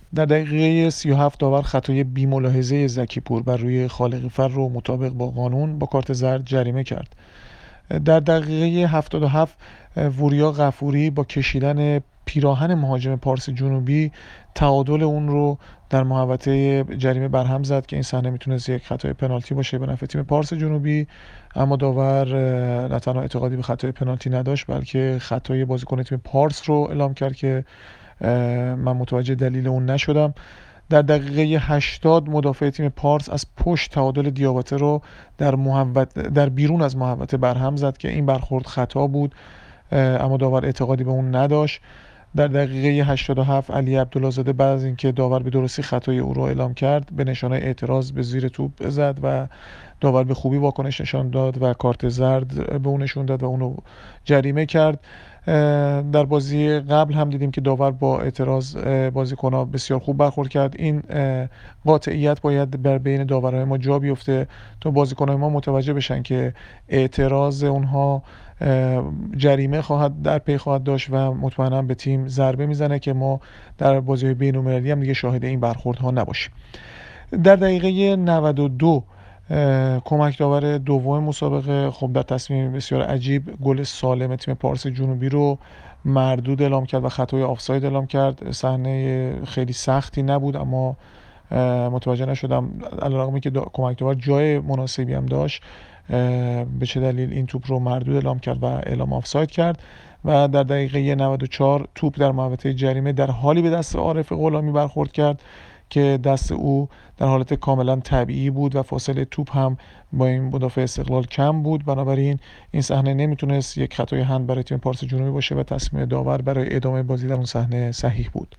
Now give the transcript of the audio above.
در دقیقه 37 داور خطای بی‌ملاحظه زکی‌پور بر روی خالقی‌فر رو مطابق با قانون با کارت زرد جریمه کرد. در دقیقه 77 وریا غفوری با کشیدن پیراهن مهاجم پارس جنوبی تعادل اون رو در محوطه جریمه برهم زد که این صحنه میتونست یک خطای پنالتی باشه به نفع تیم پارس جنوبی، اما داور نه تنها اعتقادی به خطای پنالتی نداشت بلکه خطای بازیکن تیم پارس رو اعلام کرد که من متوجه دلیل اون نشدم. در دقیقه 80 مدافع تیم پارس از پشت تعادل دیاباته رو در بیرون از محوطه برهم زد که این برخورد خطا بود، اما داور اعتقادی به اون نداشت. در دقیقه 87 علی عبدالله‌زاده بعد از اینکه داور به درستی خطای او را اعلام کرد به نشانه اعتراض به زیر توپ زد و داور به خوبی واکنش نشان داد و کارت زرد به اون نشون داد و اونو جریمه کرد. در بازی قبل هم دیدیم که داور با اعتراض بازیکن‌ها بسیار خوب برخورد کرد. این قاطعیت باید بر بین داورهای ما جا بیفته تا بازیکن‌های ما متوجه بشن که اعتراض اونها جریمه در پی خواهد داشت و مطمئنا به تیم ضربه میزنه که ما در بازی بین‌المللی هم دیگه شاهد این برخوردها نباشیم. در دقیقه 92 کمک داور دوم مسابقه خب در تصمیم بسیار عجیب گل سالم تیم پارس جنوبی رو مردود اعلام کرد و خطای آفساید اعلام کرد. صحنه خیلی سختی نبود اما متوجه نشدم علیرغم که کمک داور جای مناسبی هم داشت به چه دلیل این توپ رو مردود اعلام کرد و اعلام آفساید کرد. و در دقیقه 94 توپ در محوطه جریمه در حالی به دست عارف غلامی برخورد کرد که دست او در حالت کاملا طبیعی بود و فاصله توپ هم با این مدافع استقلال کم بود، بنابراین این صحنه نمیتونست یک خطای هند برای تیم پارس جنوبی باشه و تصمیم داور برای ادامه بازی در اون صحنه صحیح بود.